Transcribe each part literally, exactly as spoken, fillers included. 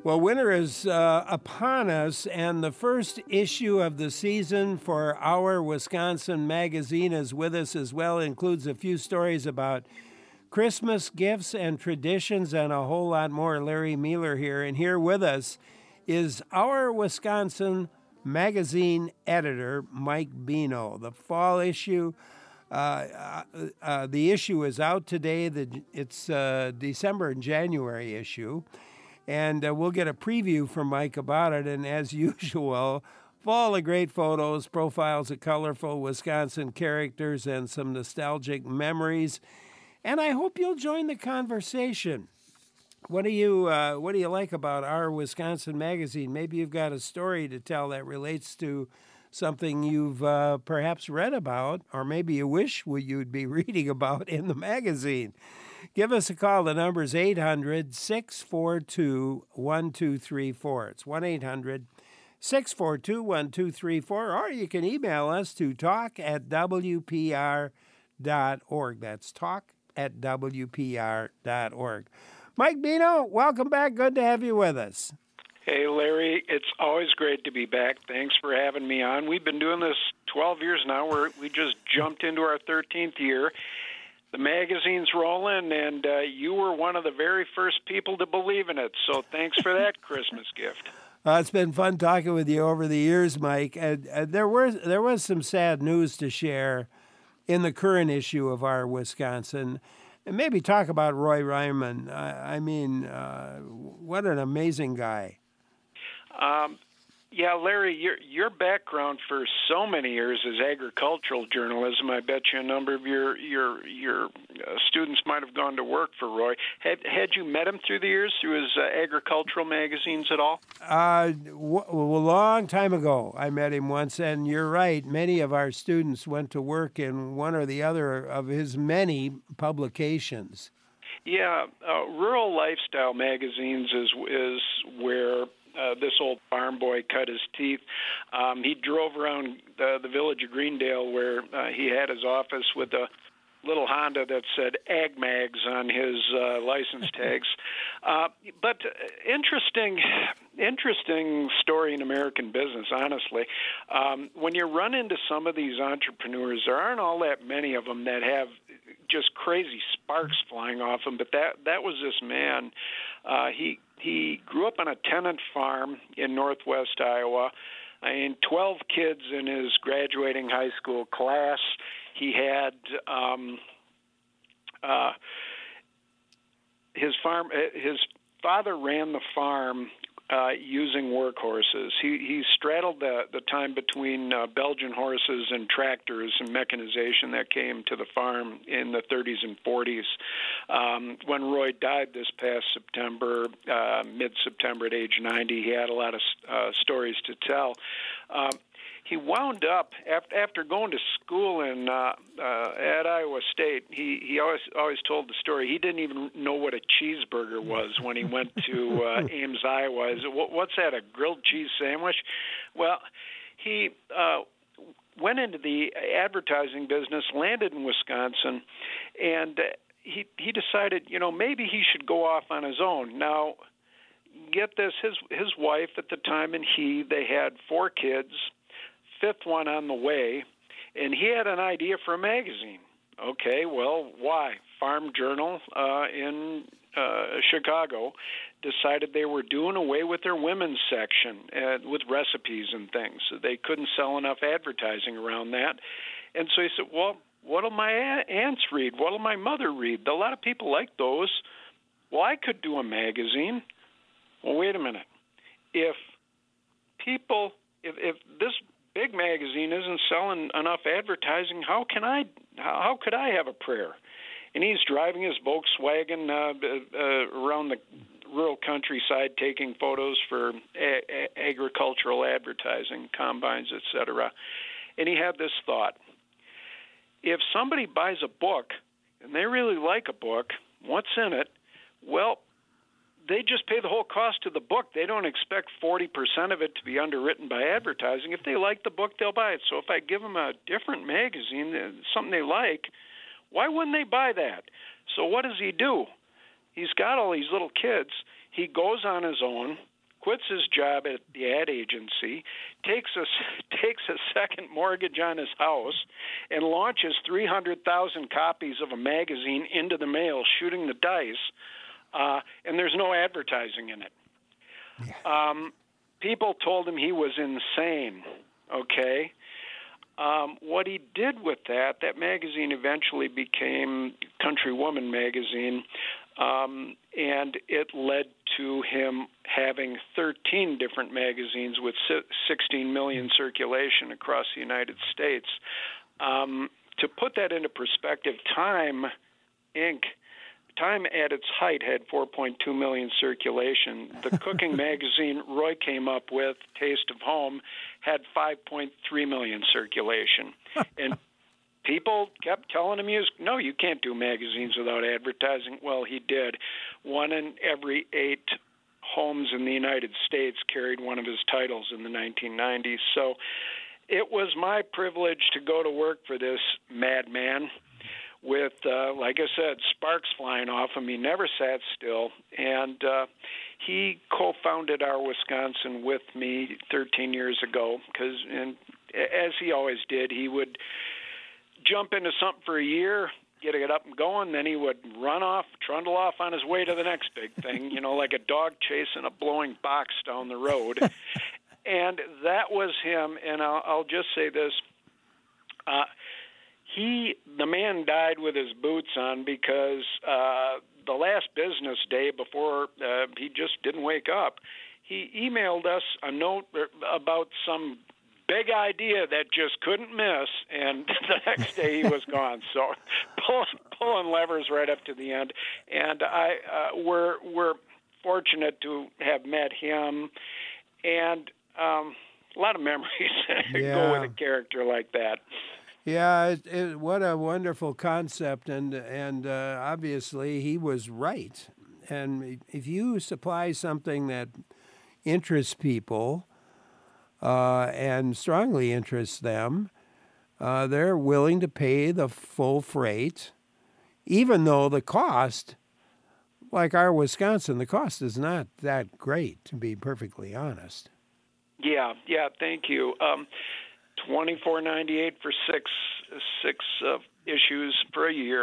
Well, winter is uh, upon us, and the first issue of the season for Our Wisconsin Magazine is with us as well. It includes a few stories about Christmas gifts and traditions and a whole lot more. Larry Mueller here, and here with us is Our Wisconsin Magazine editor, Mike Bino. The fall issue, uh, uh, uh, the issue is out today. The, it's uh, December and January issue. And uh, we'll get a preview from Mike about it. And as usual, full of great photos, profiles of colorful Wisconsin characters, and some nostalgic memories. And I hope you'll join the conversation. What do you uh, What do you like about Our Wisconsin Magazine? Maybe you've got a story to tell that relates to something you've uh, perhaps read about, or maybe you wish you'd be reading about in the magazine. Give us a call. The number is eight hundred, six four two, one two three four. It's one eight hundred, six four two, one two three four. Or you can email us to talk at w p r dot org. That's talk at w p r dot org. Mike Bino, welcome back. Good to have you with us. Hey, Larry. It's always great to be back. Thanks for having me on. We've been doing this twelve years now. We're, we just jumped into our thirteenth year. The magazine's rolling, and uh, you were one of the very first people to believe in it. So thanks for that Christmas gift. Uh, it's been fun talking with you over the years, Mike. And, and there was there was some sad news to share in the current issue of Our Wisconsin. And maybe talk about Roy Ryman. I, I mean, uh, what an amazing guy. Um, yeah, Larry, your your background for so many years is agricultural journalism. I bet you a number of your your your uh, students might have gone to work for Roy. Had had you met him through the years, through his uh, agricultural magazines at all? Uh, w- a long time ago, I met him once, and you're right. Many of our students went to work in one or the other of his many publications. Yeah, uh, Rural Lifestyle magazines is is where Uh, this old farm boy cut his teeth. Um, he drove around the, the village of Greendale where uh, he had his office with a little Honda that said Ag Mags on his uh, license tags. Uh, but interesting, interesting story in American business, honestly. Um, when you run into some of these entrepreneurs, there aren't all that many of them that have just crazy sparks flying off them. But that that was this man. Uh, he he grew up on a tenant farm in northwest Iowa. I mean, twelve kids in his graduating high school class. He had um, uh, his farm. His father ran the farm uh, using workhorses. He he straddled the the time between uh, Belgian horses and tractors and mechanization that came to the farm in the thirties and forties. Um, when Roy died this past September, uh, mid-September at age ninety, he had a lot of uh, stories to tell. Um, He wound up after, after going to school in uh, uh, at Iowa State. He he always always told the story. He didn't even know what a cheeseburger was when he went to uh, Ames, Iowa. Is it, what, what's that? A grilled cheese sandwich? Well, he uh, went into the advertising business, landed in Wisconsin, and he he decided, you know, maybe he should go off on his own. Now, get this: his his wife at the time and he they had four kids. Fifth one on the way, and he had an idea for a magazine. Okay, well, why? Farm Journal uh, in uh, Chicago decided they were doing away with their women's section uh, with recipes and things. So they couldn't sell enough advertising around that. And so he said, well, what'll my aunts read? What'll my mother read? A lot of people like those. Well, I could do a magazine. Well, wait a minute. If people, if, if this big magazine isn't selling enough advertising, how can I, how could I have a prayer? And he's driving his Volkswagen uh, uh, around the rural countryside taking photos for a- a- agricultural advertising, combines, et cetera. And he had this thought. If somebody buys a book and they really like a book, what's in it? Well, they just pay the whole cost of the book. They don't expect forty percent of it to be underwritten by advertising. If they like the book, they'll buy it. So if I give them a different magazine, something they like, why wouldn't they buy that? So what does he do? He's got all these little kids. He goes on his own, quits his job at the ad agency, takes a, takes a second mortgage on his house, and launches three hundred thousand copies of a magazine into the mail, shooting the dice, uh, and there's no advertising in it. Yeah. Um, people told him he was insane, okay? Um, what he did with that, that magazine eventually became Country Woman magazine, um, and it led to him having thirteen different magazines with sixteen million circulation across the United States. Um, to put that into perspective, Time, Incorporated, Time at its height had four point two million circulation. The cooking magazine Roy came up with, Taste of Home, had five point three million circulation. And people kept telling him, no, you can't do magazines without advertising. Well, he did. One in every eight homes in the United States carried one of his titles in the nineteen nineties. So it was my privilege to go to work for this madman with, uh, like I said, sparks flying off him. He never sat still. And uh, he co-founded Our Wisconsin with me thirteen years ago, because, as he always did, he would jump into something for a year, get it up and going, then he would run off, trundle off on his way to the next big thing, you know, like a dog chasing a blowing box down the road. And that was him, and I'll, I'll just say this. Uh, He, the man died with his boots on because uh, the last business day before uh, he just didn't wake up, he emailed us a note about some big idea that just couldn't miss, and the next day he was gone. So pull, pulling levers right up to the end. And I, uh, we're, we're fortunate to have met him, and um, a lot of memories yeah. go with a character like that. Yeah, it, it, what a wonderful concept, and and uh, obviously he was right. And if you supply something that interests people uh, and strongly interests them, uh, they're willing to pay the full freight, even though the cost, like Our Wisconsin, the cost is not that great, to be perfectly honest. Yeah, yeah, thank you. Um, twenty-four ninety-eight for six six uh, issues for a year,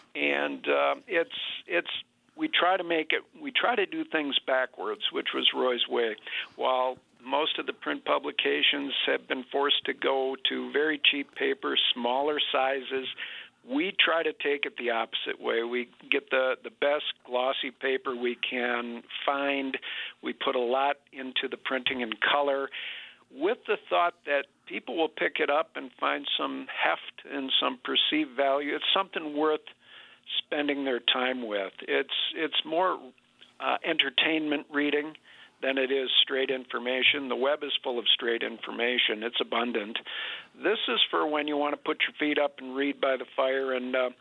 and uh, it's it's we try to make it we try to do things backwards, which was Roy's way. While most of the print publications have been forced to go to very cheap paper, smaller sizes, we try to take it the opposite way. We get the, the best glossy paper we can find. We put a lot into the printing in color, with the thought that people will pick it up and find some heft and some perceived value. It's something worth spending their time with. It's it's more uh, entertainment reading than it is straight information. The web is full of straight information. It's abundant. This is for when you want to put your feet up and read by the fire, and uh,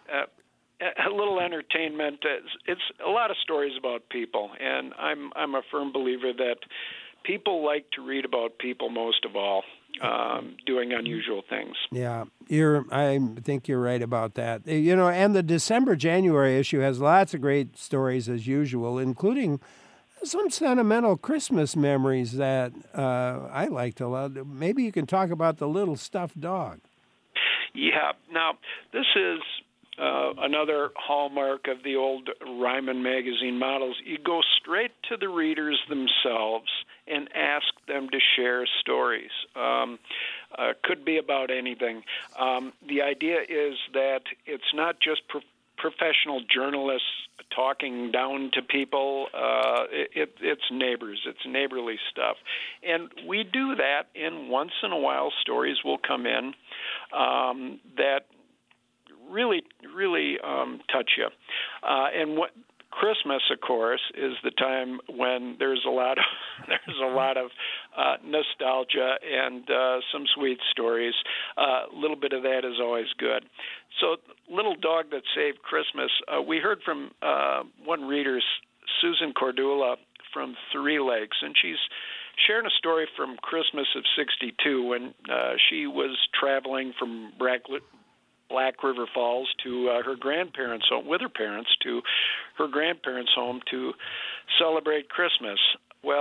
uh, a little entertainment. It's, it's a lot of stories about people, and I'm I'm a firm believer that people like to read about people most of all, um, doing unusual things. Yeah, you're. I think you're right about that. You know, and the December January issue has lots of great stories as usual, including some sentimental Christmas memories that uh, I liked a lot. Maybe you can talk about the little stuffed dog. Yeah. Now, this is uh, another hallmark of the old Ryman magazine models. You go straight to the readers themselves and ask them to share stories. Um, uh, could be about anything. Um, the idea is that it's not just pro- professional journalists talking down to people. Uh, it, it's neighbors. It's neighborly stuff. And we do that, and once in a while stories will come in um, that really, really um, touch you. Uh, and what Christmas, of course, is the time when there's a lot of there's a lot of uh, nostalgia and uh, some sweet stories. A uh, little bit of that is always good. So, Little Dog That Saved Christmas. Uh, we heard from uh, one reader, Susan Cordula from Three Lakes, and she's sharing a story from Christmas of sixty-two when uh, she was traveling from Bracklet. Black River Falls to uh, her grandparents' home, with her parents, to her grandparents' home to celebrate Christmas. Well,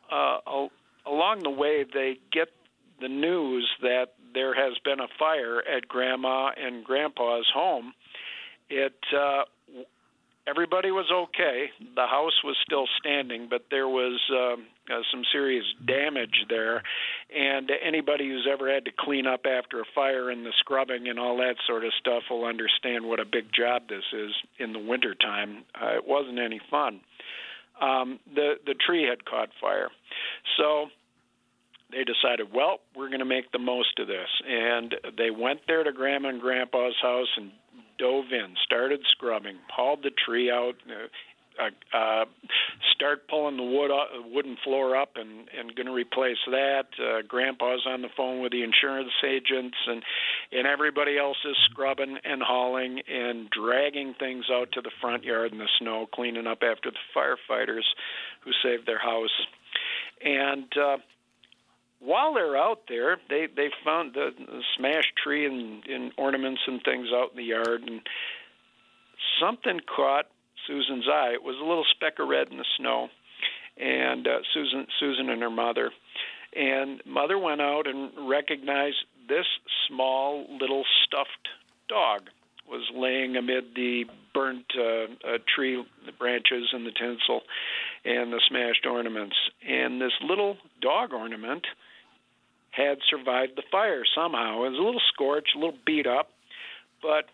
uh, al- along the way, they get the news that there has been a fire at Grandma and Grandpa's home. It uh, everybody was okay. The house was still standing, but there was um, uh, some serious damage there. And anybody who's ever had to clean up after a fire and the scrubbing and all that sort of stuff will understand what a big job this is in the wintertime. Uh, it wasn't any fun. Um, the, the tree had caught fire. So they decided, well, we're going to make the most of this. And they went there to Grandma and Grandpa's house and dove in, started scrubbing, hauled the tree out, uh, uh, start pulling the wood up, wooden floor up and, and going to replace that. Uh, Grandpa's on the phone with the insurance agents, and, and everybody else is scrubbing and hauling and dragging things out to the front yard in the snow, cleaning up after the firefighters who saved their house. And uh, while they're out there, they, they found the, the smashed tree and, and ornaments and things out in the yard, and something caught Susan's eye. It was a little speck of red in the snow, and uh, Susan, Susan and her mother. And Mother went out and recognized this small little stuffed dog was laying amid the burnt uh, uh, tree branches and the tinsel and the smashed ornaments. And this little dog ornament had survived the fire somehow. It was a little scorched, a little beat up, but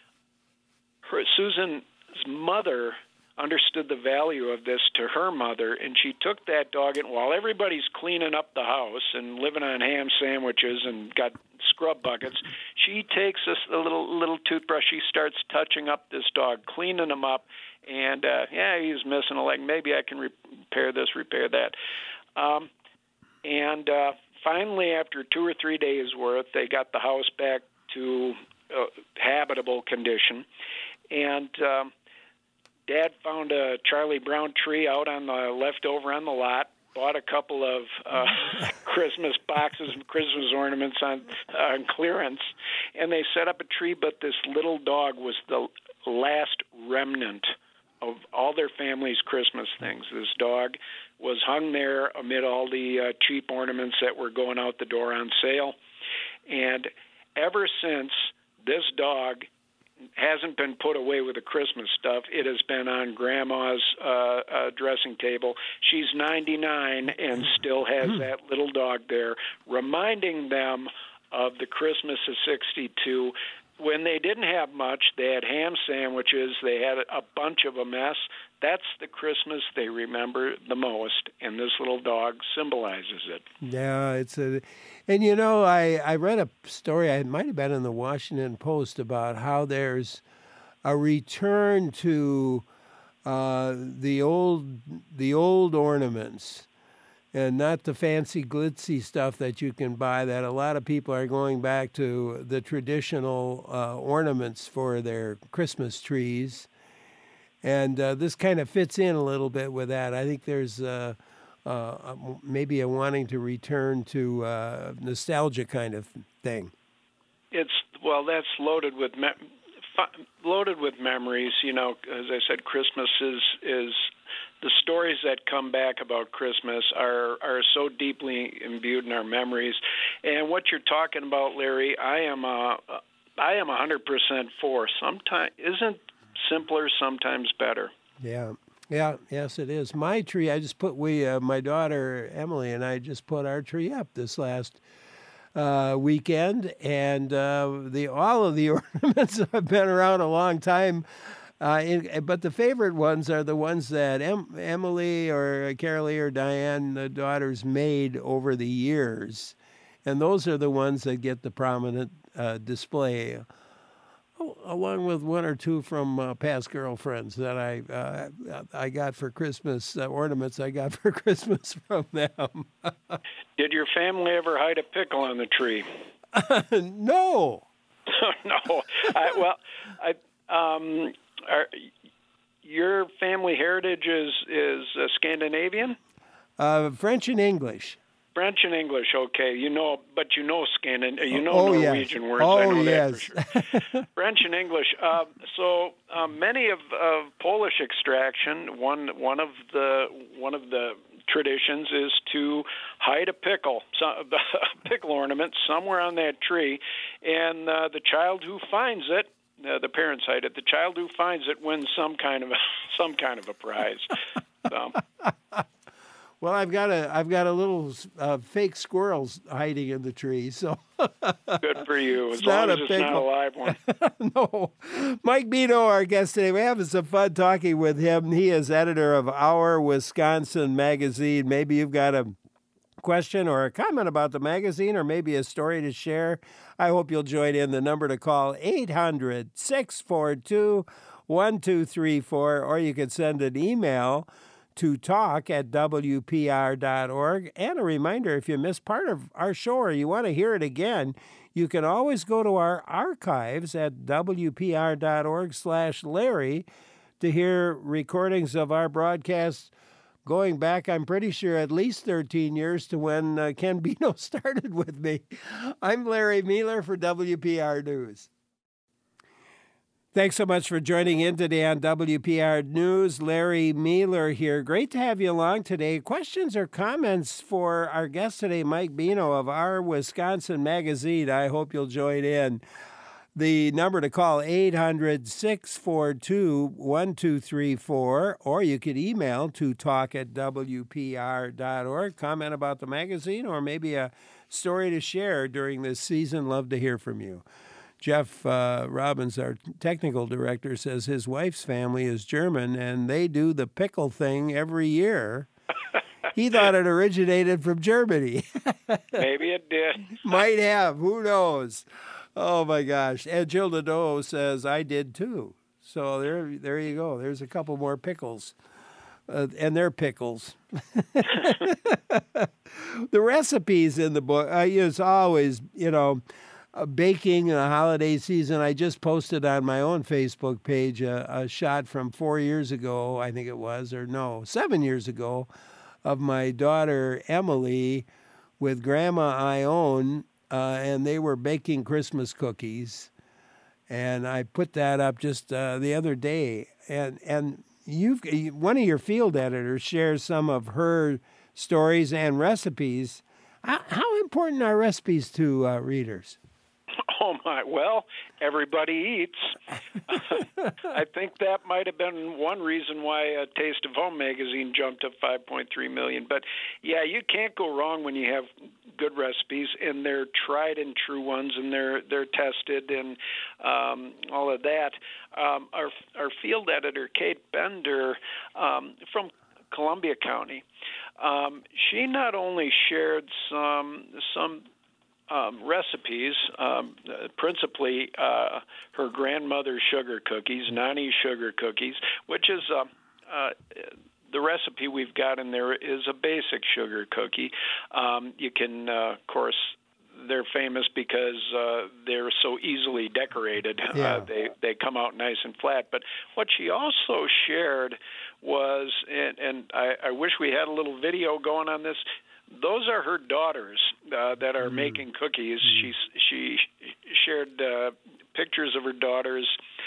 her, Susan's mother understood the value of this to her mother, and she took that dog, and while everybody's cleaning up the house and living on ham sandwiches and got scrub buckets, she takes this a little little toothbrush. She starts touching up this dog, cleaning him up, and uh, yeah, he's missing a leg. Maybe I can repair this, repair that. Um, and uh, finally, after two or three days' worth, they got the house back to uh, habitable condition, and um, Dad found a Charlie Brown tree out on the leftover on the lot, bought a couple of uh, Christmas boxes of Christmas ornaments on, uh, on clearance, and they set up a tree, but this little dog was the last remnant of all their family's Christmas things. This dog was hung there amid all the uh, cheap ornaments that were going out the door on sale, and ever since, this dog hasn't been put away with the Christmas stuff. It has been on Grandma's uh, uh, dressing table. She's ninety-nine and still has that little dog there, reminding them of the Christmas of sixty-two. When they didn't have much, they had ham sandwiches. They had a bunch of a mess. That's the Christmas they remember the most, and this little dog symbolizes it. Yeah, it's a, and you know, I, I read a story, it might have been in the Washington Post, about how there's a return to uh, the old the old ornaments, and not the fancy glitzy stuff that you can buy, that a lot of people are going back to the traditional uh, ornaments for their Christmas trees. And uh, this kind of fits in a little bit with that. I think there's uh, uh, maybe a wanting to return to uh, nostalgia kind of thing. It's, well, that's loaded with me- loaded with memories. You know, as I said, Christmas is is the stories that come back about Christmas are are so deeply imbued in our memories. And what you're talking about, Larry, I am a I am one hundred percent for. Sometimes isn't simpler, sometimes better. Yeah, yeah, yes, it is. My tree, I just put we uh, my daughter Emily and I just put our tree up this last uh, weekend, and uh, the all of the ornaments have been around a long time. Uh, in, but the favorite ones are the ones that em, Emily or Carolee or Diane, the daughters, made over the years. And those are the ones that get the prominent uh, display, oh, along with one or two from uh, past girlfriends that I uh, I got for Christmas, uh, ornaments I got for Christmas from them. Did your family ever hide a pickle on the tree? No. No. I, well, I... Um, Are, your family heritage is is uh, Scandinavian? Uh, French and English. French and English, okay. You know, but you know Scandin, you know oh, Norwegian yes. words. Oh, I know yes. that for sure. French and English. Uh, so uh, many of, of Polish extraction. One one of the one of the traditions is to hide a pickle, some, a pickle ornament somewhere on that tree, and uh, the child who finds it, uh, the parents hide it. The child who finds it wins some kind of a, some kind of a prize. So. Well, I've got a I've got a little uh, fake squirrels hiding in the tree, so good for you. As it's long not as a it's pickle. not a live one. No, Mike Bino, our guest today. We're having some fun talking with him. He is editor of Our Wisconsin Magazine. Maybe you've got a question or a comment about the magazine, or maybe a story to share. I hope you'll join in. The number to call eight hundred, six four two, one two three four, or you can send an email to talk at W P R dot org. And a reminder, if you missed part of our show or you want to hear it again, you can always go to our archives at W P R dot org slash Larry to hear recordings of our broadcasts going back, I'm pretty sure, at least thirteen years to when uh, Ken Bino started with me. I'm Larry Mealer for W P R News. Thanks so much for joining in today on W P R News. Larry Mealer here. Great to have you along today. Questions or comments for our guest today, Mike Bino of Our Wisconsin Magazine. I hope you'll join in. The number to call, eight hundred, six four two, one two three four, or you could email to talk at W P R dot org. Comment about the magazine or maybe a story to share during this season. Love to hear from you. Jeff uh, Robbins, our technical director, says his wife's family is German, and they do the pickle thing every year. He thought it originated from Germany. Maybe it did. Might have. Who knows? Oh, my gosh. And Jill Nadeau says, I did too. So there there you go. There's a couple more pickles. Uh, and they're pickles. The recipes in the book, uh, it's always, you know, Uh, baking in the holiday season. I just posted on my own Facebook page a, a shot from four years ago, I think it was, or no, seven years ago, of my daughter Emily with Grandma Ione, uh, and they were baking Christmas cookies. And I put that up just uh, the other day. And and you've one of your field editors shares some of her stories and recipes. How, how important are recipes to uh, readers? Oh, my. Well, everybody eats. I think that might have been one reason why uh, Taste of Home magazine jumped to five point three million. But, yeah, you can't go wrong when you have good recipes, and they're tried and true ones, and they're they're tested and um, all of that. Um, our, our field editor, Kate Bender, um, from Columbia County, um, she not only shared some some Um, recipes, um, principally uh, her grandmother's sugar cookies, Nani's sugar cookies, which is uh, uh, the recipe we've got in there is a basic sugar cookie. Um, you can, uh, of course, they're famous because uh, they're so easily decorated. Yeah. Uh, they they come out nice and flat. But what she also shared was, and, and I, I wish we had a little video going on this. Those are her daughters uh, that are mm. making cookies. Mm. She she shared uh, pictures of her daughters,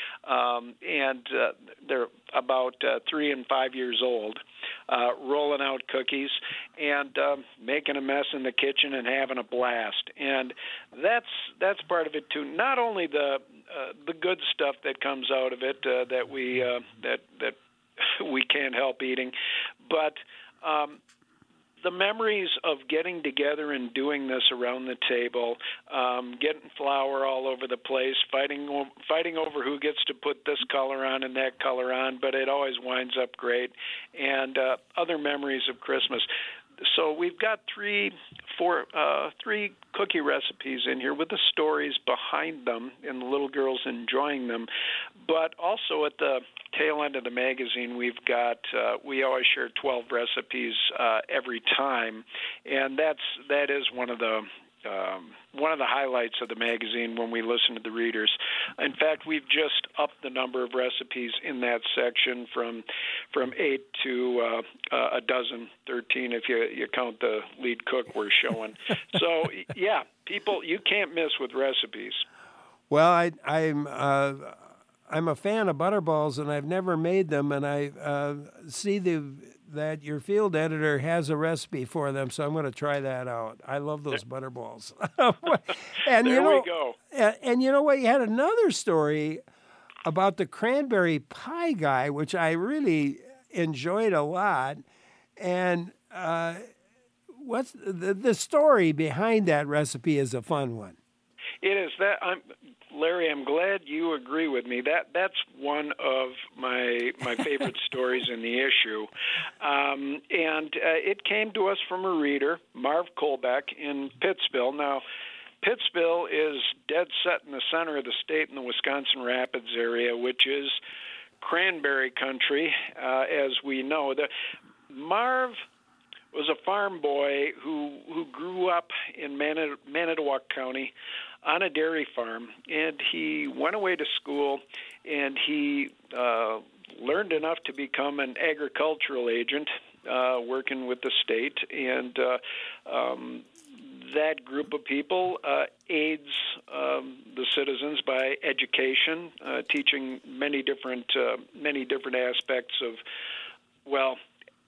um, and uh, they're about uh, three and five years old, uh, rolling out cookies and uh, making a mess in the kitchen and having a blast. And that's that's part of it too. Not only the uh, the good stuff that comes out of it uh, that we uh, that that we can't help eating, but um, the memories of getting together and doing this around the table, um, getting flour all over the place, fighting fighting over who gets to put this color on and that color on, but it always winds up great, and uh, other memories of Christmas. So we've got three, four, uh, three cookie recipes in here with the stories behind them and the little girls enjoying them. But also at the tail end of the magazine, we've got uh, we always share twelve recipes uh, every time, and that's that is one of the um, one of the highlights of the magazine when we listen to the readers. In fact, we've just upped the number of recipes in that section from from eight to uh, uh, a dozen, thirteen if you you count the lead cook we're showing. So yeah, people, you can't miss with recipes. Well, I, I'm uh, I'm a fan of Butterballs, and I've never made them, and I uh, see the that your field editor has a recipe for them, so I'm going to try that out. I love those butterballs. and there you know, we go. And, and you know what? You had another story about the cranberry pie guy, which I really enjoyed a lot. And uh, what's the, the story behind that recipe is a fun one. It is that I'm Larry. I'm glad you agree with me. That that's one of my my favorite stories in the issue, um, and uh, it came to us from a reader, Marv Kolbeck in Pittsville. Now, Pittsville is dead set in the center of the state in the Wisconsin Rapids area, which is cranberry country, uh, as we know. The Marv was a farm boy who who grew up in Manit- Manitowoc County on a dairy farm, and he went away to school, and he uh, learned enough to become an agricultural agent uh, working with the state, and uh, um, that group of people uh, aids um, the citizens by education, uh, teaching many different uh, many different aspects of, well,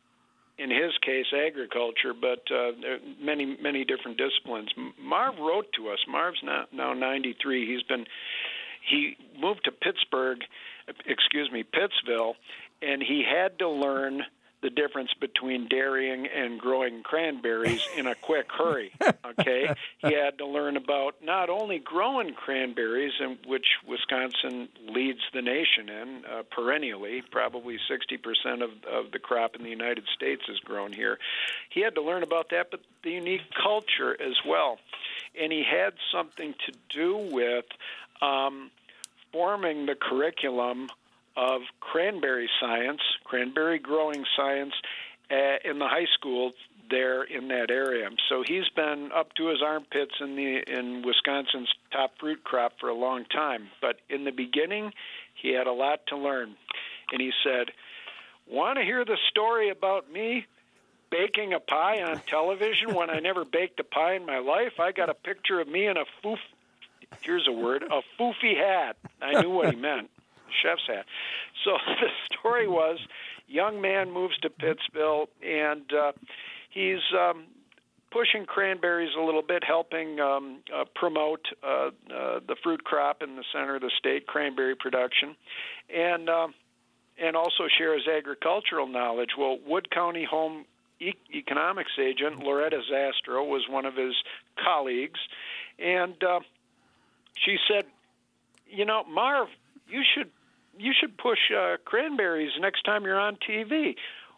in his case, agriculture, but uh, many, many different disciplines. Marv wrote to us. Marv's now, now ninety-three. He's been, he moved to Pittsburgh, excuse me, Pittsville, and he had to learn the difference between dairying and growing cranberries in a quick hurry, okay? He had to learn about not only growing cranberries, in which Wisconsin leads the nation in uh, perennially, probably sixty percent of, of the crop in the United States is grown here. He had to learn about that, but the unique culture as well. And he had something to do with um, forming the curriculum of cranberry science, cranberry growing science, uh, in the high school there in that area. So he's been up to his armpits in the in Wisconsin's top fruit crop for a long time. But in the beginning, he had a lot to learn. And he said, "Want to hear the story about me baking a pie on television when I never baked a pie in my life? I got a picture of me in a foof, here's a word, a foofy hat." I knew what he meant. Chef's hat. So the story was, young man moves to Pittsville, and uh, he's um, pushing cranberries a little bit, helping um, uh, promote uh, uh, the fruit crop in the center of the state, cranberry production, and uh, and also share his agricultural knowledge. Well, Wood County Home e- Economics agent Loretta Zastro was one of his colleagues, and uh, she said, "You know, Marv, you should." You should push uh, cranberries next time you're on T V.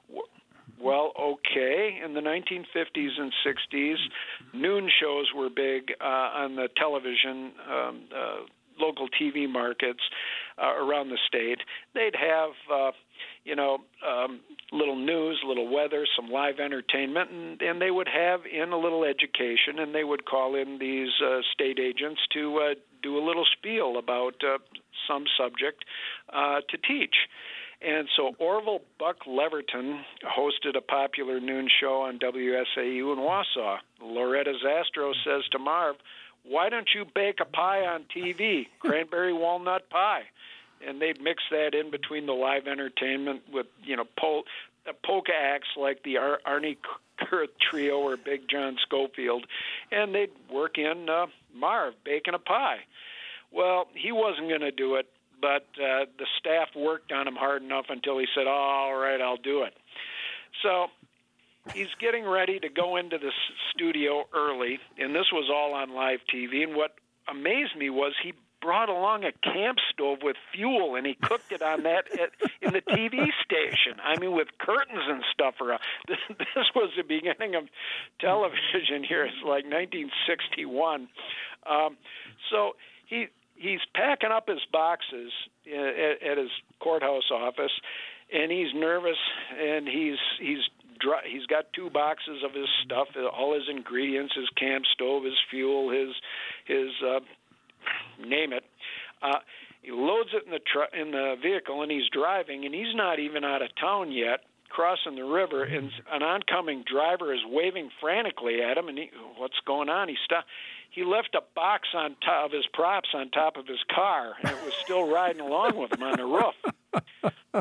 Well, okay. In the nineteen fifties and sixties, noon shows were big uh, on the television, um, uh, local T V markets uh, around the state. They'd have, uh, you know, um, little news, little weather, some live entertainment, and, and they would have in a little education, and they would call in these uh, state agents to uh, do a little spiel about uh, some subject uh, to teach. And so Orville Buck Leverton hosted a popular noon show on W S A U in Wausau. Loretta Zastro says to Marv, "Why don't you bake a pie on T V, cranberry walnut pie?" And they'd mix that in between the live entertainment with, you know, pol- polka acts like the Ar- Arnie Kurth Trio or Big John Schofield, and they'd work in uh, Marv baking a pie. Well, he wasn't going to do it, but uh, the staff worked on him hard enough until he said, "Oh, all right, I'll do it." So he's getting ready to go into the studio early, and this was all on live T V. And what amazed me was he brought along a camp stove with fuel, and he cooked it on that at, in the T V station. I mean, with curtains and stuff around. This, this was the beginning of television here. It's like nineteen sixty-one. Um, so he he's packing up his boxes at, at his courthouse office, and he's nervous, and he's he's dry, he's got two boxes of his stuff, all his ingredients, his camp stove, his fuel, his his uh, name it. Uh, he loads it in the tr- in the vehicle, and he's driving, and he's not even out of town yet, crossing the river, and an oncoming driver is waving frantically at him, and he, what's going on? He stopped. He left a box on top of his props on top of his car, and it was still riding along with him on the roof. All right,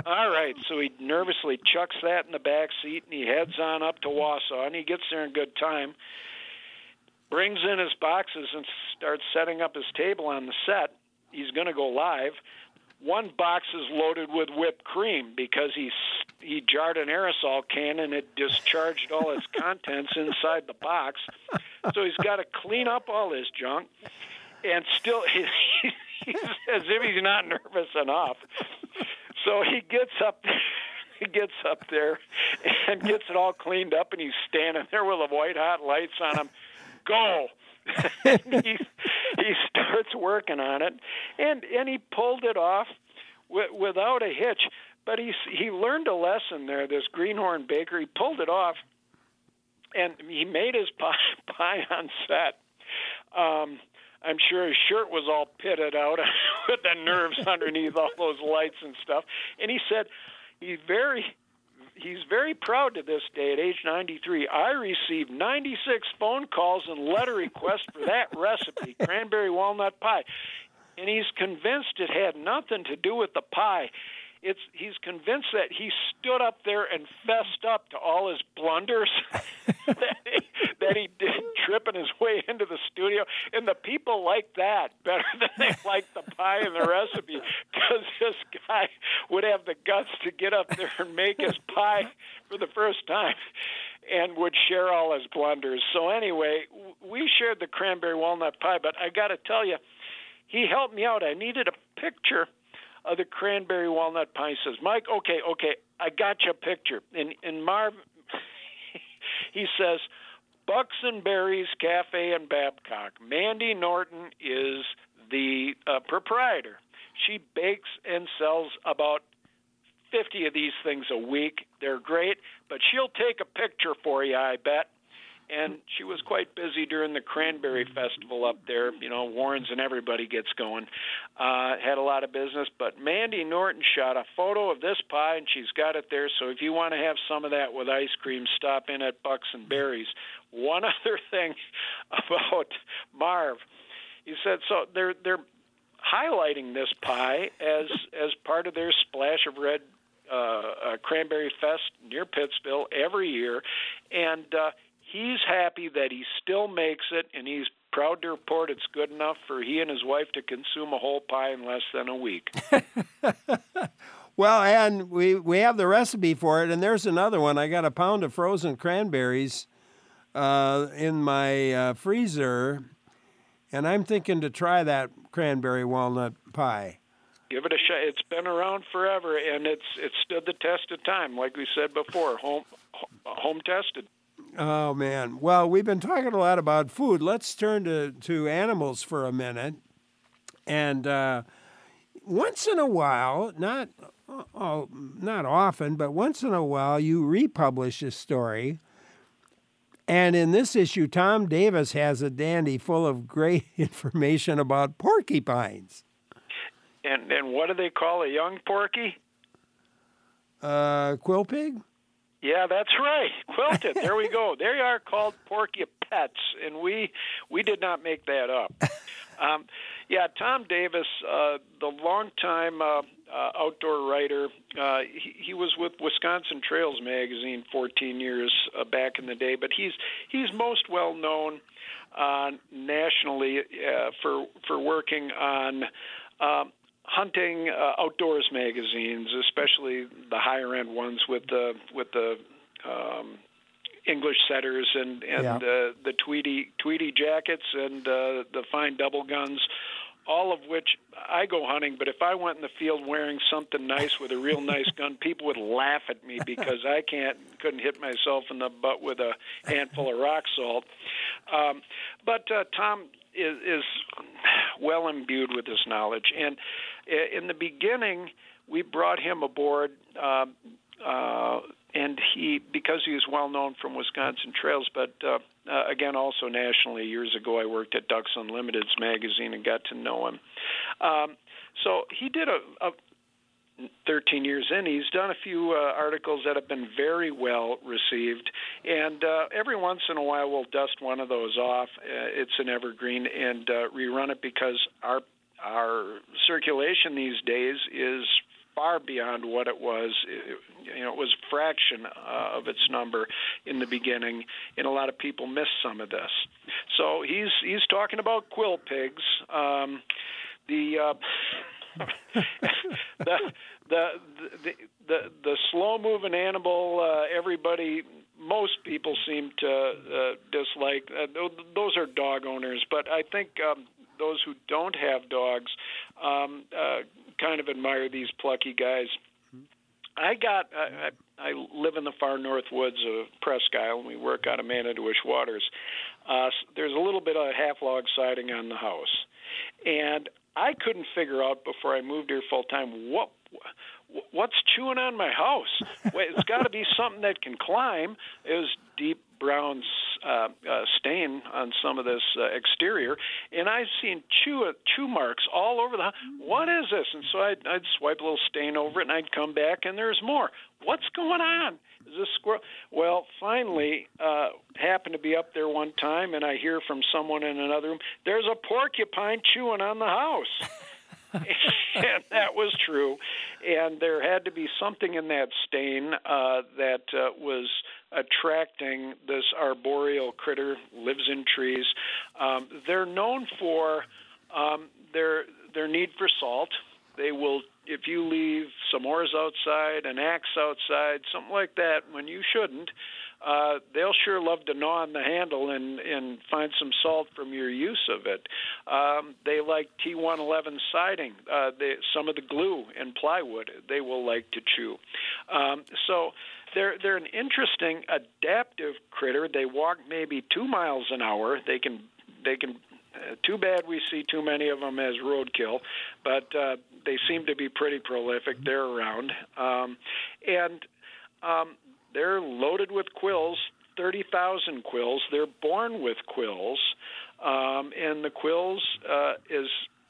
right. So he nervously chucks that in the back seat, and he heads on up to Wausau, and he gets there in good time, brings in his boxes and starts setting up his table on the set. He's going to go live. One box is loaded with whipped cream because he's he jarred an aerosol can and it discharged all its contents inside the box. So he's got to clean up all this junk, and still he, he's as if he's not nervous enough. So he gets up there, he gets up there and gets it all cleaned up, and he's standing there with the white hot lights on him. Go. he, he starts working on it, and and he pulled it off w- without a hitch. But he he learned a lesson there. This Greenhorn baker, he pulled it off, and he made his pie, pie on set. Um, I'm sure his shirt was all pitted out with the nerves underneath all those lights and stuff. And he said he's very. He's very proud to this day, at age ninety-three. I received ninety-six phone calls and letter requests for that recipe, cranberry walnut pie. And he's convinced it had nothing to do with the pie. It's he's convinced that he stood up there and fessed up to all his blunders that, he, that he did tripping his way into the studio. And the people like that better than they like the pie and the recipe, because this guy would have the guts to get up there and make his pie for the first time and would share all his blunders. So anyway, we shared the cranberry walnut pie, but I got to tell you, he helped me out. I needed a picture of the cranberry walnut pie. He says, Mike, okay, okay, I got you a picture. And, and Marv, he says, Bucks and Berries Cafe in Babcock. Mandy Norton is the uh, proprietor. She bakes and sells about fifty of these things a week. They're great, but she'll take a picture for you, I bet. And she was quite busy during the Cranberry Festival up there. You know, Warrens and everybody gets going. Uh, had a lot of business. But Mandy Norton shot a photo of this pie, and she's got it there. So if you want to have some of that with ice cream, stop in at Bucks and Berries. One other thing about Marv. He said, so they're they're highlighting this pie as as part of their Splash of Red uh, uh, Cranberry Fest near Pittsville every year. And uh he's happy that he still makes it, and he's proud to report it's good enough for he and his wife to consume a whole pie in less than a week. Well, and we, we have the recipe for it, and there's another one. I got a pound of frozen cranberries uh, in my uh, freezer, and I'm thinking to try that cranberry walnut pie. Give it a shot. It's been around forever, and it's it's stood the test of time, like we said before, home home tested. Oh, man. Well, we've been talking a lot about food. Let's turn to, to animals for a minute. And uh, once in a while, not oh, not often, but once in a while, you republish a story. And in this issue, Tom Davis has a dandy full of great information about porcupines. And and what do they call a young porky? Uh, quill pig? Yeah, that's right. Quilted. There we go. They are called porcupets, and we we did not make that up. Um, yeah, Tom Davis, uh, the longtime uh, uh, outdoor writer, uh, he, he was with Wisconsin Trails magazine fourteen years uh, back in the day, but he's he's most well known uh, nationally uh, for for working on Um, hunting uh, outdoors magazines, especially the higher end ones with the with the um, English setters and and yeah. uh, the Tweety Tweety jackets and uh, the fine double guns, all of which I go hunting. But if I went in the field wearing something nice with a real nice gun, people would laugh at me because I can't couldn't hit myself in the butt with a handful of rock salt. Um, but uh, Tom is, is well imbued with this knowledge, and in the beginning, we brought him aboard, uh, uh, and he, because he is well known from Wisconsin Trails, but uh, uh, again, also nationally. Years ago, I worked at Ducks Unlimited's magazine and got to know him. Um, so he did a, a thirteen years in, he's done a few uh, articles that have been very well received, and uh, every once in a while we'll dust one of those off. Uh, it's an evergreen, and uh, rerun it because our Our circulation these days is far beyond what it was. It, you know, it was a fraction uh, of its number in the beginning, and a lot of people missed some of this. So he's he's talking about quill pigs. Um, the, uh, the the the the the slow-moving animal. Uh, everybody. Most people seem to uh, dislike. Uh, those are dog owners, but I think um, those who don't have dogs um, uh, kind of admire these plucky guys. I got. I, I live in the far north woods of Presque Isle, and we work out of Manitowish Waters. Uh, there's a little bit of half-log siding on the house, and I couldn't figure out before I moved here full-time what what's chewing on my house. Wait, it's got to be something that can climb. It was deep brown uh, uh, stain on some of this uh, exterior, and I've seen chew chew marks all over the house. What is this? And so I'd, I'd swipe a little stain over it, and I'd come back, and there's more. What's going on? Is this squirrel? Well, finally, uh, happened to be up there one time, and I hear from someone in another room, there's a porcupine chewing on the house. And that was true. And there had to be something in that stain uh, that uh, was attracting this arboreal critter, lives in trees. Um, they're known for um, their their need for salt. They will, if you leave some oars outside, an axe outside, something like that, when you shouldn't, Uh, they'll sure love to gnaw on the handle and, and find some salt from your use of it. Um, they like T one eleven siding. Uh, they, some of the glue and plywood they will like to chew. Um, so they're they're an interesting adaptive critter. They walk maybe two miles an hour. They can they can. Uh, too bad we see too many of them as roadkill, but uh, they seem to be pretty prolific. They're around, um, and um, they're loaded with quills, thirty thousand quills. They're born with quills, um, and the quills uh, is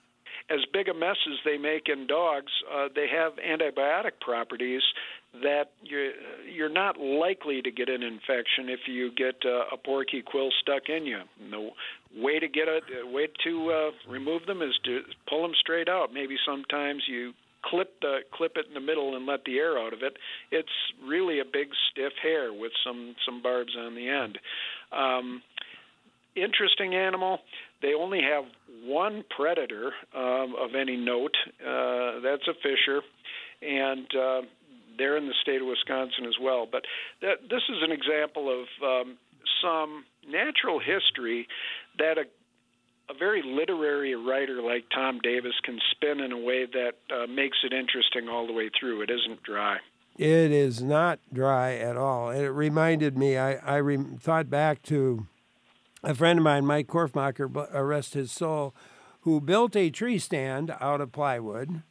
as big a mess as they make in dogs. Uh, they have antibiotic properties that you're, you're not likely to get an infection if you get uh, a porky quill stuck in you. And the way to get it, uh, way to uh, remove them is to pull them straight out. Maybe sometimes you clip the clip it in the middle and let the air out of it. It's really a big stiff hair with some some barbs on the end. Um, interesting animal. They only have one predator um, of any note. Uh, that's a fisher, and uh, they're in the state of Wisconsin as well. But that, this is an example of um, some natural history that a a very literary writer like Tom Davis can spin in a way that uh, makes it interesting all the way through. It isn't dry. It is not dry at all. And it reminded me, I, I re- thought back to a friend of mine, Mike Korfmacher, rest his soul, who built a tree stand out of plywood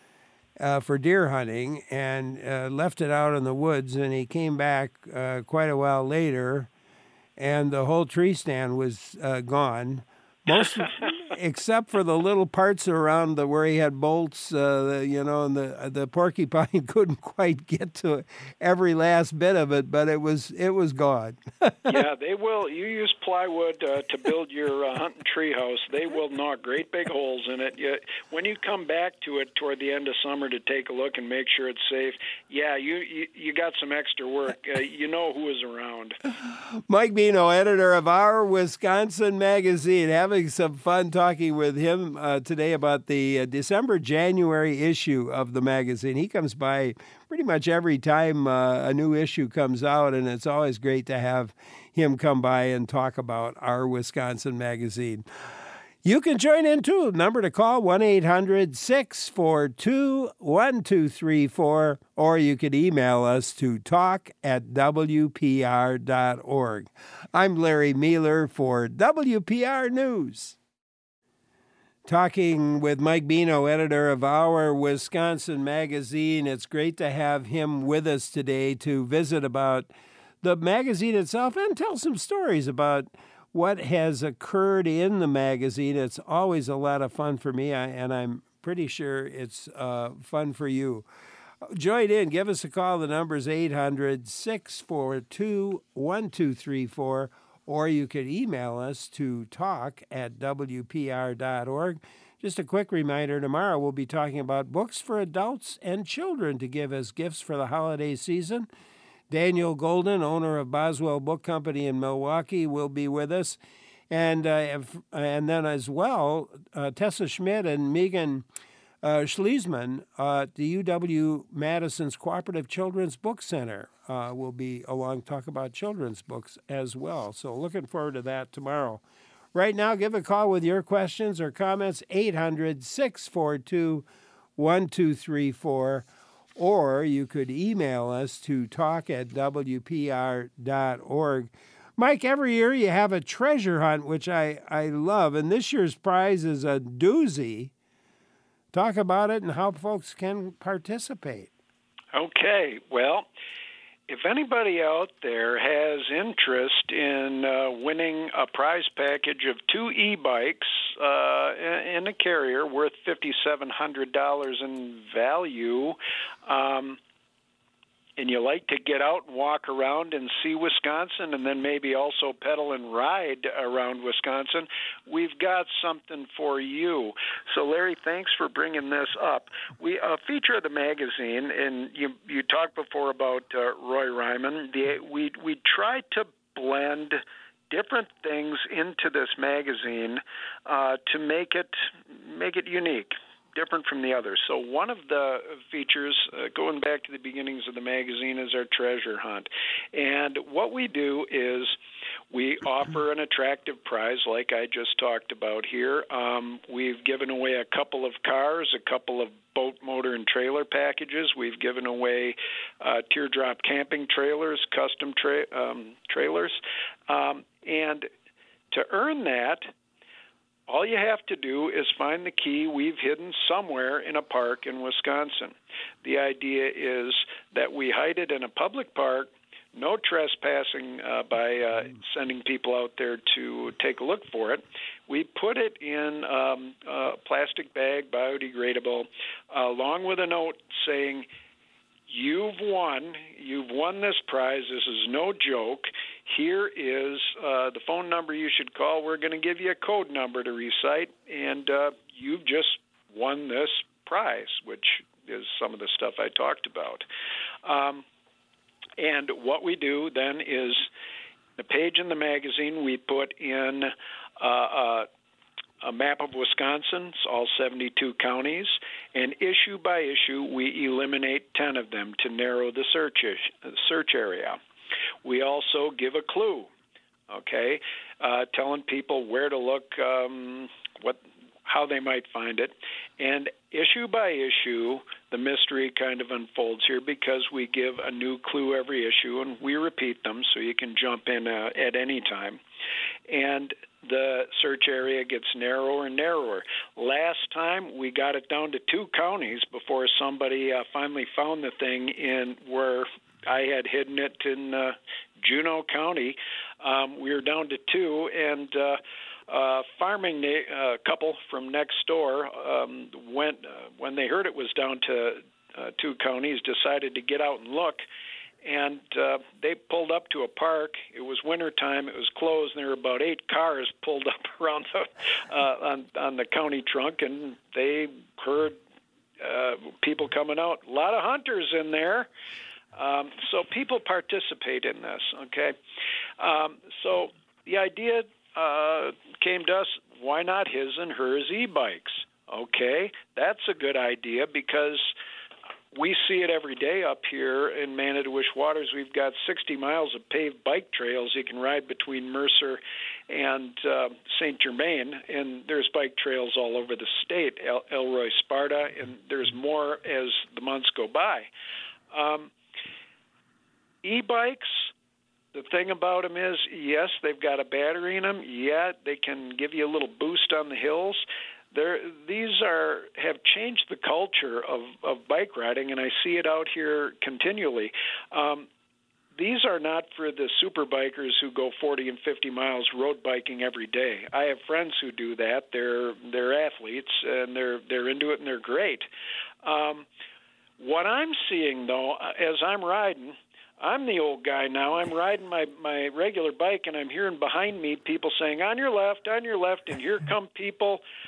uh, for deer hunting and uh, left it out in the woods. And he came back uh, quite a while later, and the whole tree stand was uh, gone. Most, except for the little parts around the where he had bolts, uh, the, you know, and the the porcupine couldn't quite get to every last bit of it, but it was it was gone. Yeah, they will. You use plywood uh, to build your uh, hunting tree house. They will knock great big holes in it. You, when you come back to it toward the end of summer to take a look and make sure it's safe, yeah, you you, you got some extra work. Uh, you know who is around. Mike Bino, editor of Our Wisconsin Magazine, having some fun talking with him uh, today about the uh, December, January issue of the magazine. He comes by pretty much every time uh, a new issue comes out, and it's always great to have him come by and talk about Our Wisconsin Magazine. You can join in, too. Number to call, one eight hundred six four two one two three four, or you could email us to talk at w p r dot org. I'm Larry Mueller for W P R News. Talking with Mike Bino, editor of Our Wisconsin Magazine. It's great to have him with us today to visit about the magazine itself and tell some stories about what has occurred in the magazine. It's always a lot of fun for me, and I'm pretty sure it's uh, fun for you. Join in. Give us a call. The number is eight hundred six four two one two three four, or you could email us to talk at w p r dot org. Just a quick reminder, tomorrow we'll be talking about books for adults and children to give as gifts for the holiday season. Daniel Golden, owner of Boswell Book Company in Milwaukee, will be with us. And uh, and then as well, uh, Tessa Schmidt and Megan uh, Schliesman at the U W-Madison's Cooperative Children's Book Center uh, will be along to talk about children's books as well. So looking forward to that tomorrow. Right now, give a call with your questions or comments, eight hundred, six four two, one two three four, or you could email us to talk at w p r dot org. Mike, every year you have a treasure hunt, which I, I love, and this year's prize is a doozy. Talk about it and how folks can participate. Okay, well, if anybody out there has interest in uh, winning a prize package of two e-bikes uh, in a carrier worth five thousand seven hundred dollars in value, um, and you like to get out and walk around and see Wisconsin and then maybe also pedal and ride around Wisconsin, we've got something for you. So, Larry, thanks for bringing this up. We a feature of the magazine, and you you talked before about uh, Roy Ryman. The, we we try to blend different things into this magazine uh, to make it make it unique, different from the others. So one of the features, uh, going back to the beginnings of the magazine, is our treasure hunt. And what we do is we offer an attractive prize like I just talked about here. Um, we've given away a couple of cars, a couple of boat, motor, and trailer packages. We've given away uh, teardrop camping trailers, custom tra- um, trailers. Um, and to earn that, all you have to do is find the key we've hidden somewhere in a park in Wisconsin. The idea is that we hide it in a public park, no trespassing uh, by uh, sending people out there to take a look for it. We put it in um, a plastic bag, biodegradable, uh, along with a note saying, "You've won. You've won this prize. This is no joke. Here is uh, the phone number you should call. We're going to give you a code number to recite, and uh, you've just won this prize," which is some of the stuff I talked about. Um, and what we do then is the page in the magazine, we put in uh, uh, a map of Wisconsin, it's all seventy-two counties, and issue by issue, we eliminate ten of them to narrow the search ish, search area. We also give a clue, okay, uh, telling people where to look, um, what, how they might find it. And issue by issue, the mystery kind of unfolds here because we give a new clue every issue, and we repeat them so you can jump in uh, at any time. And the search area gets narrower and narrower. Last time, we got it down to two counties before somebody uh, finally found the thing in where I had hidden it in uh, Juneau County. Um, we were down to two, and uh, a farming na- uh, couple from next door um, went uh, when they heard it was down to uh, two counties, decided to get out and look. And uh, they pulled up to a park. It was wintertime. It was closed, and there were about eight cars pulled up around the, uh, on, on the county trunk, and they heard uh, people coming out. A lot of hunters in there. Um, so people participate in this, okay? Um, so the idea uh, came to us, why not his and hers e-bikes? Okay, that's a good idea because we see it every day up here in Manitowish Waters. We've got sixty miles of paved bike trails you can ride between Mercer and uh, Saint Germain, and there's bike trails all over the state, El- Elroy, Sparta, and there's more as the months go by. Um, E-bikes, the thing about them is, yes, they've got a battery in them. Yeah, they can give you a little boost on the hills. They're, these are have changed the culture of, of bike riding, and I see it out here continually. Um, these are not for the super bikers who go forty and fifty miles road biking every day. I have friends who do that. They're they're athletes, and they're they're into it, and they're great. Um, what I'm seeing, though, as I'm riding, I'm the old guy now. I'm riding my, my regular bike, and I'm hearing behind me people saying, "On your left, on your left," and here come people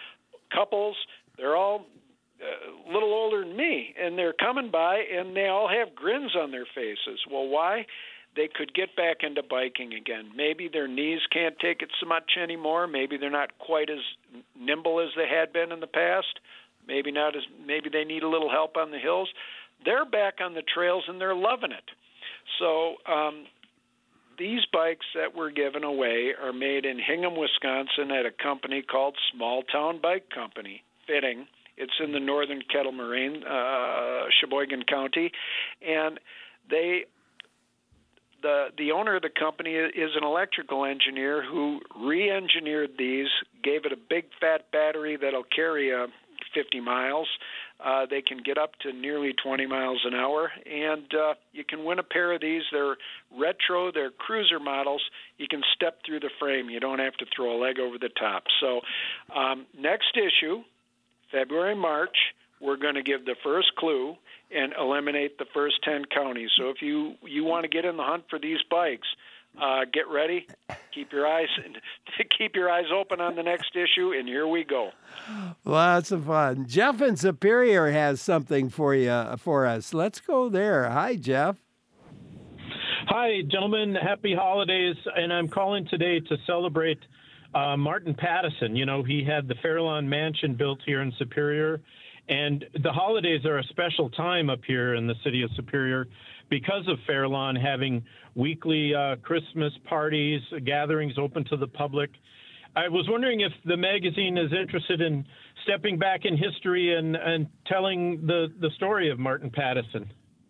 couples. They're all a little older than me, and they're coming by, and they all have grins on their faces. Well, why? They could get back into biking again. Maybe their knees can't take it so much anymore. Maybe they're not quite as nimble as they had been in the past. Maybe not as. Maybe they need a little help on the hills. They're back on the trails, and they're loving it. So um, these bikes that we're giving away are made in Hingham, Wisconsin at a company called Small Town Bike Company, Fitting. It's in the northern Kettle Moraine, uh, Sheboygan County, and they, the the owner of the company is an electrical engineer who re-engineered these, gave it a big fat battery that'll carry uh, fifty miles. Uh, they can get up to nearly twenty miles an hour, and uh, you can win a pair of these. They're retro, they're cruiser models. You can step through the frame. You don't have to throw a leg over the top. So um, next issue, February, March, we're going to give the first clue and eliminate the first ten counties. So if you, you want to get in the hunt for these bikes, uh, get ready, keep your eyes keep your eyes open on the next issue, and here we go. Lots of fun. Jeff in Superior has something for you for us. Let's go there. Hi, Jeff. Hi, gentlemen. Happy holidays, and I'm calling today to celebrate Uh, Martin Pattison. You know, he had the Fairlawn Mansion built here in Superior, and the holidays are a special time up here in the city of Superior because of Fairlawn having weekly uh, Christmas parties, gatherings open to the public. I was wondering if the magazine is interested in stepping back in history and, and telling the, the story of Martin Pattison.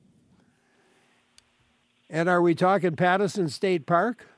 And are we talking Pattison State Park?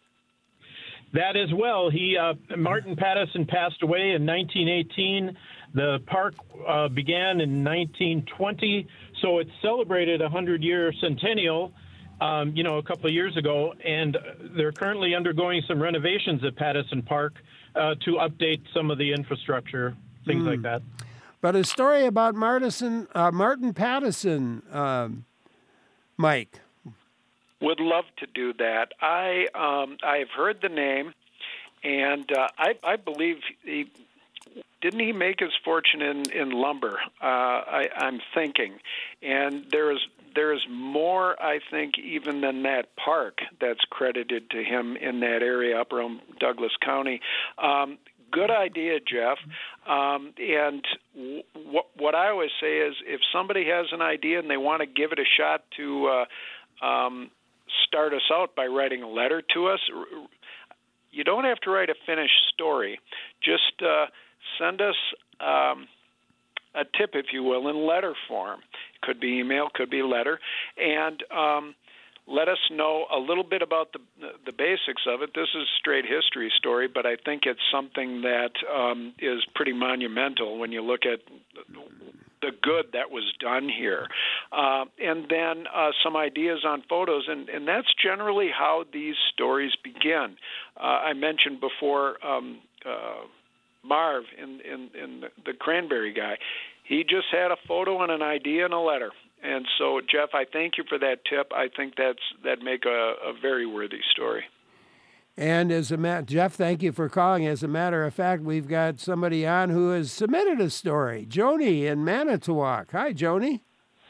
That as well. He uh, Martin Pattison passed away in nineteen eighteen. The park uh, began in nineteen twenty, so it celebrated a hundred-year centennial, um, you know, a couple of years ago, and they're currently undergoing some renovations at Pattison Park uh, to update some of the infrastructure, things mm. like that. But a story about Martin, uh, Martin Pattison, um, Mike. Would love to do that. I um, I've heard the name, and uh, I, I believe he didn't he make his fortune in in lumber. Uh, I, I'm thinking, and there is there is more, I think, even than that park that's credited to him in that area up around Douglas County. Um, good idea, Jeff. Um, and w- what I always say is, if somebody has an idea and they want to give it a shot to uh, um, start us out by writing a letter to us, you don't have to write a finished story. Just uh, send us um, a tip, if you will, in letter form. It could be email, could be letter, and um, let us know a little bit about the the basics of it. This is a straight history story, but I think it's something that um, is pretty monumental when you look at the good that was done here. Uh, and then uh, some ideas on photos, and, and that's generally how these stories begin. Uh, I mentioned before um, uh, Marv in, in, in the Cranberry guy. He just had a photo and an idea and a letter. And so, Jeff, I thank you for that tip. I think that's that'd make a, a very worthy story. And as a ma- Jeff, thank you for calling. As a matter of fact, we've got somebody on who has submitted a story. Joni in Manitowoc. Hi, Joni.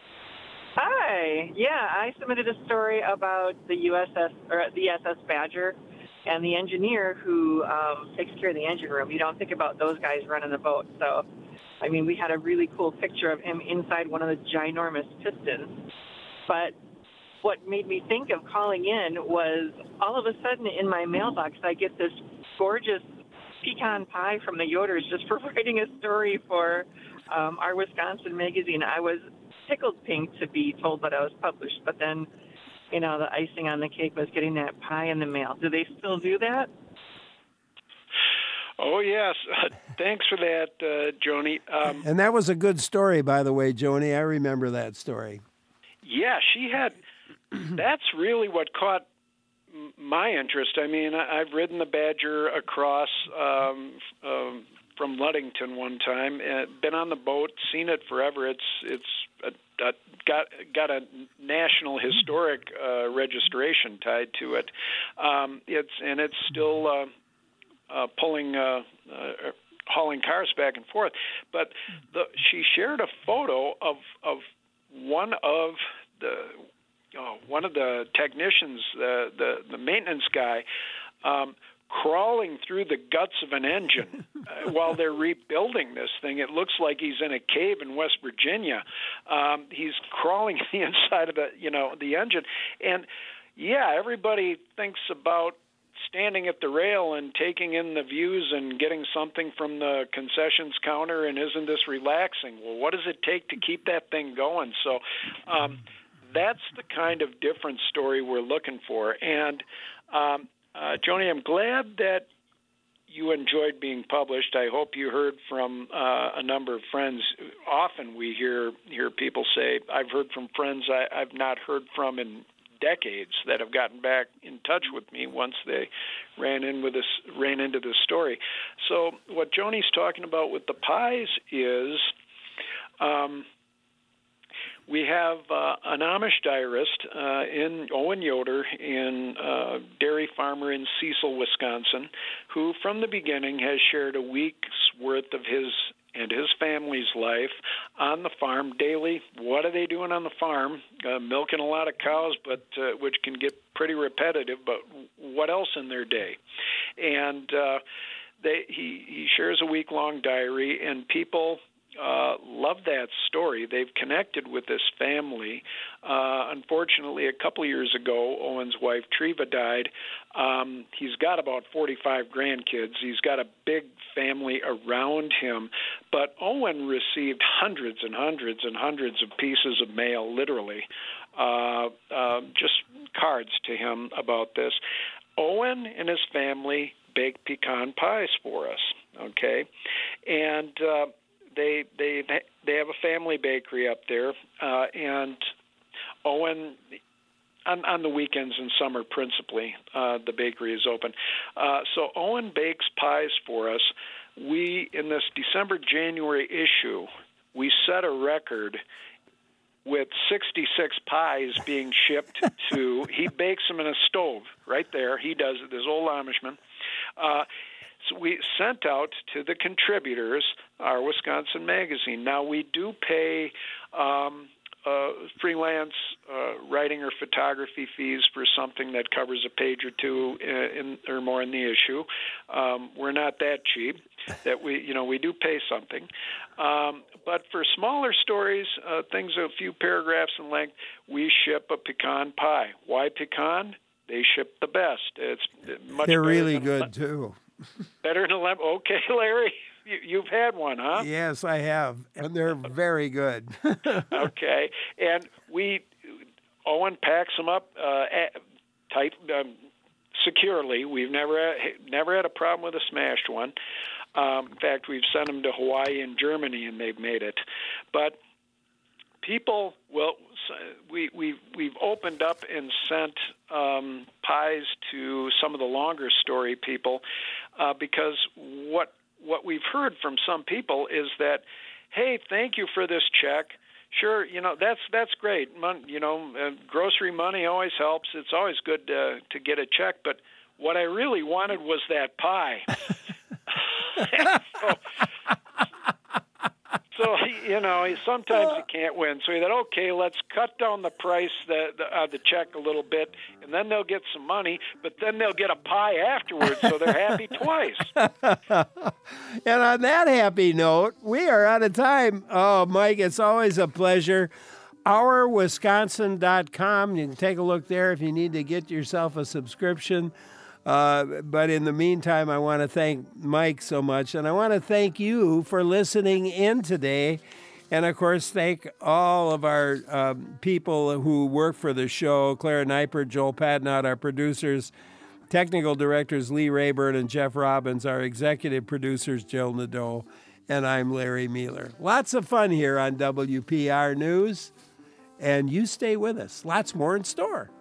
Hi. Yeah, I submitted a story about the U S S or the S S Badger and the engineer who um, takes care of the engine room. You don't think about those guys running the boat. So, I mean, we had a really cool picture of him inside one of the ginormous pistons. But what made me think of calling in was all of a sudden in my mailbox, I get this gorgeous pecan pie from the Yoders just for writing a story for um, our Wisconsin magazine. I was tickled pink to be told that I was published, but then, you know, the icing on the cake was getting that pie in the mail. Do they still do that? Oh, yes. Uh, thanks for that, uh, Joni. Um, and that was a good story, by the way, Joni. I remember that story. Yeah, she had... That's really what caught my interest. I mean, I've ridden the Badger across um, um, from Ludington one time, and been on the boat, seen it forever. It's it's a, a, got got a national historic uh, registration tied to it. Um, it's and it's still uh, uh, pulling uh, uh, hauling cars back and forth. But the, she shared a photo of of one of the oh, one of the technicians, uh, the the maintenance guy, um, crawling through the guts of an engine uh, while they're rebuilding this thing. It looks like he's in a cave in West Virginia. Um, he's crawling the inside of the you know the engine, and yeah, everybody thinks about standing at the rail and taking in the views and getting something from the concessions counter, and isn't this relaxing? Well, what does it take to keep that thing going? So um, that's the kind of different story we're looking for. And um, uh, Joni, I'm glad that you enjoyed being published. I hope you heard from uh, a number of friends. Often we hear hear people say, I've heard from friends I, I've not heard from in decades that have gotten back in touch with me once they ran in with this ran into this story. So what Joni's talking about with the pies is um, we have uh, an Amish diarist uh, in Owen Yoder, in uh, dairy farmer in Cecil, Wisconsin, who from the beginning has shared a week's worth of his and his family's life on the farm daily. What are they doing on the farm? Uh, milking a lot of cows, but uh, which can get pretty repetitive, but what else in their day? And uh, they, he, he shares a week-long diary, and people uh, love that story. They've connected with this family. Uh, unfortunately, a couple of years ago, Owen's wife, Treva, died. Um, he's got about forty-five grandkids. He's got a big family around him. But Owen received hundreds and hundreds and hundreds of pieces of mail, literally, uh, uh, just cards to him about this. Owen and his family bake pecan pies for us, okay? And uh, they they they have a family bakery up there, uh, and Owen, on, on the weekends and summer principally, uh, the bakery is open. Uh, so Owen bakes pies for us. We, in this December-January issue, we set a record with sixty-six pies being shipped to, he bakes them in a stove right there. He does it, this old Amishman. Uh, so we sent out to the contributors our Wisconsin magazine. Now, we do pay um, uh, freelance uh, writing or photography fees for something that covers a page or two in, in, or more in the issue. Um, we're not that cheap. That we, you know, we do pay something. Um, but for smaller stories, uh, things a few paragraphs in length, we ship a pecan pie. Why pecan? They ship the best. It's much. They're better really than good a, too. Better than a lemon. Okay, Larry, you, you've had one, huh? Yes, I have, and they're very good. Okay, and we, Owen packs them up uh, tight, um, securely. We've never never had a problem with a smashed one. Um, in fact, we've sent them to Hawaii and Germany, and they've made it. But people, well, we, we've, we've opened up and sent um, pies to some of the longer story people uh, because what what we've heard from some people is that, hey, thank you for this check. Sure, you know, that's that's great. Mon- you know, uh, grocery money always helps. It's always good uh, to get a check. But what I really wanted was that pie. so, so, you know, sometimes you can't win. So he thought, okay, let's cut down the price, the, the, uh, the check a little bit, and then they'll get some money, but then they'll get a pie afterwards, so they're happy twice. And on that happy note, we are out of time. Oh, Mike, it's always a pleasure. our wisconsin dot com. You can take a look there if you need to get yourself a subscription. Uh, but in the meantime, I want to thank Mike so much, and I want to thank you for listening in today. And, of course, thank all of our um, people who work for the show, Clara Neipert, Joel Patnott, our producers, technical directors Lee Rayburn and Jeff Robbins, our executive producers Jill Nadeau, and I'm Larry Mueller. Lots of fun here on W P R News, and you stay with us. Lots more in store.